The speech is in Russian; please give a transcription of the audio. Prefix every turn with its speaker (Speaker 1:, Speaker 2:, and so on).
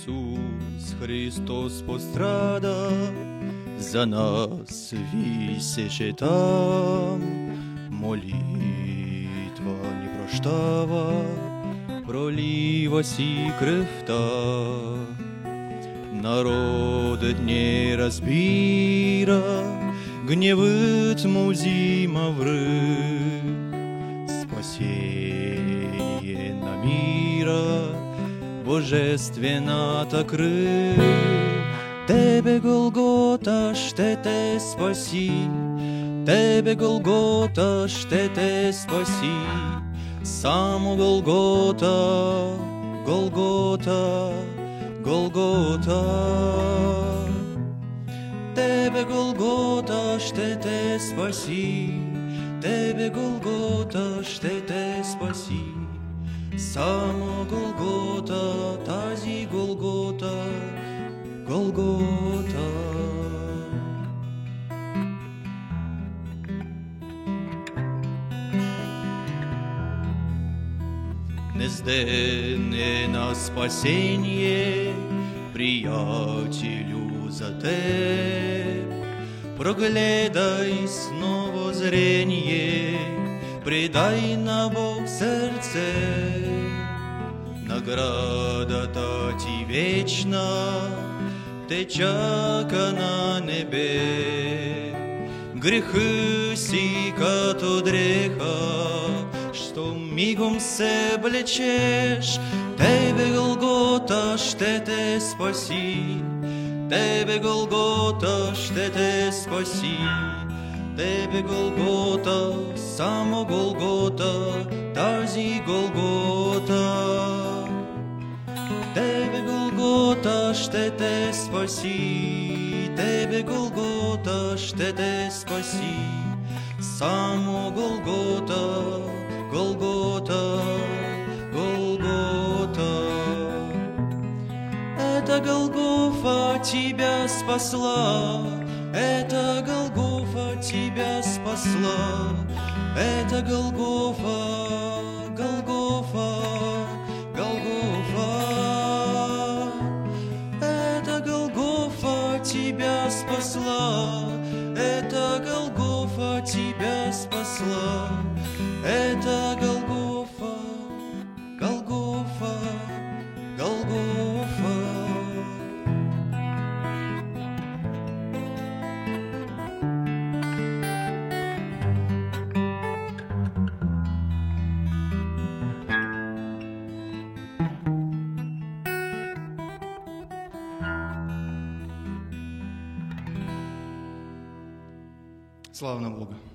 Speaker 1: Иисус Христос пострада, за нас висеше там, молитва не прощава, пролива си кръвта. Народът не разбира, гневът му взима връх, спасение намира божествената кръв. Тебе, Голгота, ще те спаси, Тебе, Голгота, ще те спаси. Само Голгота, Голгота, Голгота. Тебе, Голгота, ще те спаси, Тебе, Голгота, ще те спаси. Само Голгота, тази Голгота, Голгота. Днес ден е на спасение, приятелю, за теб. Прогледай с ново зрение, предай на Бог сърце. Наградата ти вечна те чака на небе. Греха си като дреха, що мигом се влечеш. Тебе, Голгота, ще те спаси, Тебе, Голгота, ще те спаси. Тебе, Голгота, само Голгота, тази Голгота. Тебе, Голгота, ще те спаси, Тебе, Голгота, ще те спаси. Само Голгота, Голгота, Голгота. Эта Голгофа тебя спасла, эта Голгофа тебя спасла, эта Голгофа, Голгофа, Голгофа. Эта Голгофа тебя спасла, эта Голгофа тебя спасла, эта Голгофа, Голгофа, Голгофа. Слава на Бога!